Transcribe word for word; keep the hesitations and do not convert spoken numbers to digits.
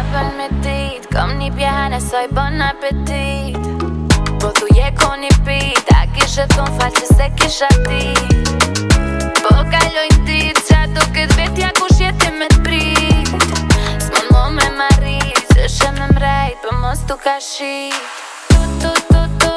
hapen me dit, kom një pjehane so i bon apetit. Po thu je ko një pit, a kishe thon fal që se kisha dit. Po kalojnë dit, qa do këtë vetja kush jeti me t'prit. S'mon mo me marrit, që shë me mrejt, për mos t'u ka shit. Tu tu tu tu